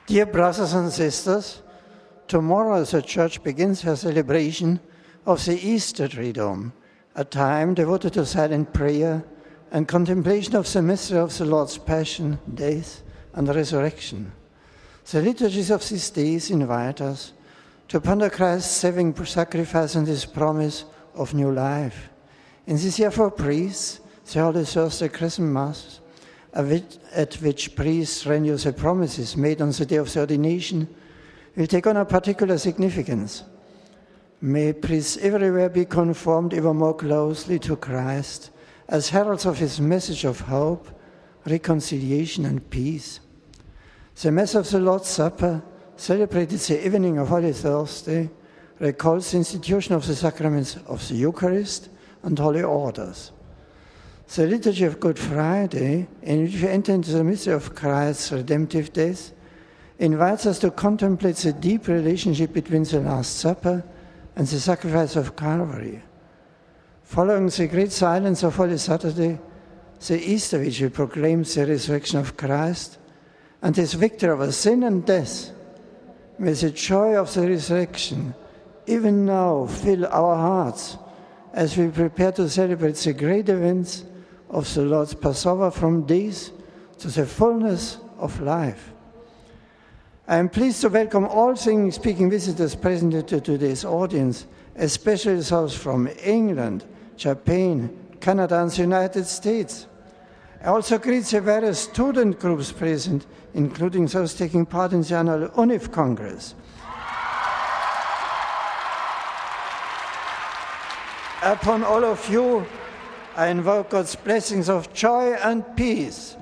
Dear brothers and sisters, tomorrow the Church begins her celebration of the Easter Triduum, a time devoted to silent prayer and contemplation of the mystery of the Lord's Passion, death, and resurrection. The liturgies of these days invite us to ponder Christ's saving sacrifice and his promise of new life. In this year for priests, the Holy Thursday Chrism Mass, at which priests renew the promises made on the day of the ordination, will take on a particular significance. May priests everywhere be conformed ever more closely to Christ as heralds of his message of hope, reconciliation, and peace. The Mass of the Lord's Supper, celebrated the evening of Holy Thursday, recalls the institution of the sacraments of the Eucharist and Holy Orders. The liturgy of Good Friday, in which we enter into the mystery of Christ's redemptive death, invites us to contemplate the deep relationship between the Last Supper and the sacrifice of Calvary. Following the great silence of Holy Saturday, the Easter Vigil proclaims the resurrection of Christ and his victory over sin and death. May the joy of the resurrection even now fill our hearts as we prepare to celebrate the great events of the Lord's Passover from death to the fullness of life. I am pleased to welcome all speaking visitors present to today's audience, especially those from England, Japan, Canada, and the United States. I also greet the various student groups present, including those taking part in the annual UNIF Congress. Upon all of you, I invoke God's blessings of joy and peace.